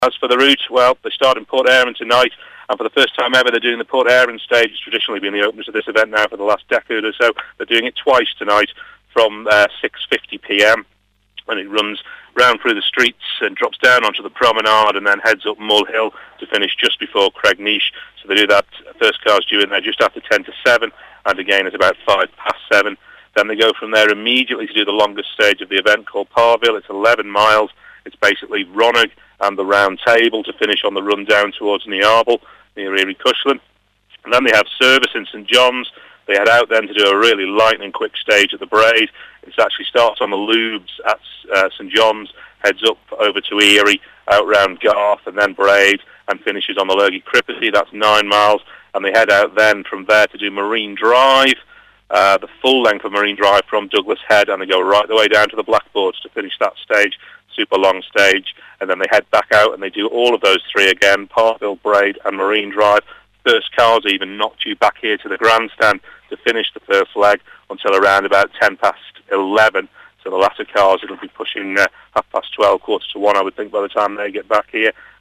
As for the route, well, they start in Port Erin tonight, and for the first time ever, they're doing the Port Erin stage. It's traditionally been the openers of this event now for the last decade or so. They're doing it twice tonight from 6:50 p.m. and it runs round through the streets and drops down onto the promenade and then heads up Mull Hill to finish just before Craignish. So they do that. First car's due in there just after 10 to 7, and again it's about 7:05. Then they go from there immediately to do the longest stage of the event called Parville. It's 11 miles. It's basically Ronagh and the Round Table to finish on the run down towards Nearble, near Erie Cushlan. And then they have service in St John's. They head out then to do a really lightning quick stage at the Braid. It actually starts on the Lubes at St John's, heads up over to Erie, out round Garth and then Braid, and finishes on the Lurgy Cripity. That's 9 miles. And they head out then from there to do Marine Drive, the full length of Marine Drive from Douglas Head, and they go right the way down to the Blackboards to finish that stage. Super long stage. And then they head back out and they do all of those three again, Parville, Braid and Marine Drive. First cars even not due back here to the grandstand to finish the first leg until around about 11:10. So the latter cars, it'll be pushing 12:30, 1:15, I would think, by the time they get back here.